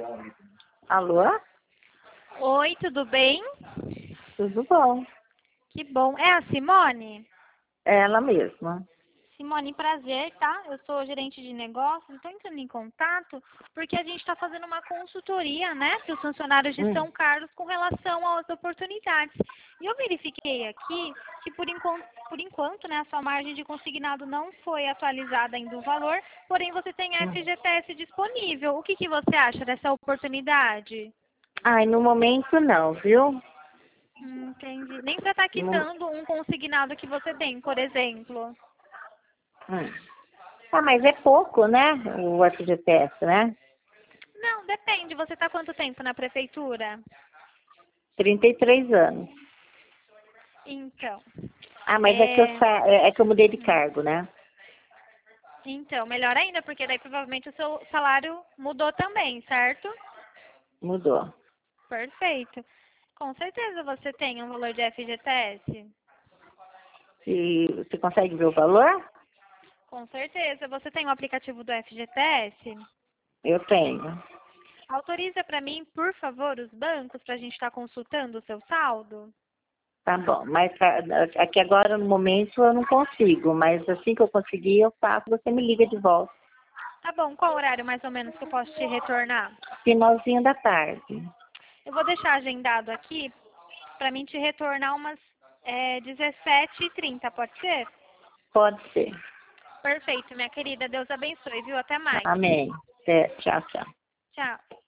Alô? Oi, tudo bem? Tudo bom? Que bom. É a Simone? É ela mesma. Simone, prazer, tá? Eu sou gerente de negócios, estou entrando em contato porque a gente está fazendo uma consultoria, né, para os funcionários de São Carlos com relação às oportunidades. E eu verifiquei aqui que por enquanto, né, a sua margem de consignado não foi atualizada ainda o valor, porém você tem FGTS disponível. O que você acha dessa oportunidade? Ai, no momento não, viu? Entendi. Nem para estar No- quitando um consignado que você tem, por exemplo. hum. Ah, mas é pouco, né? O FGTS, né? Não, depende. Você está quanto tempo na prefeitura? 33 anos. Então, Ah, mas é que é... é que eu mudei de cargo, né? então, melhor ainda, porque daí provavelmente o seu salário mudou também, certo? Mudou. Perfeito. Com certeza você tem um valor de FGTS. E você consegue ver o valor? Com certeza. Você tem o aplicativo do FGTS? Eu tenho. Autoriza para mim, por favor, os bancos para a gente estar consultando o seu saldo? Tá bom, mas aqui agora no momento eu não consigo, mas assim que eu conseguir eu faço, você me liga de volta. Tá bom. Qual horário mais ou menos que eu posso te retornar? Finalzinho da tarde. Eu vou deixar agendado aqui para mim te retornar umas 17h30, pode ser? Pode ser. Perfeito, minha querida. Deus abençoe, viu? Até mais. Amém. Tchau, tchau. Tchau.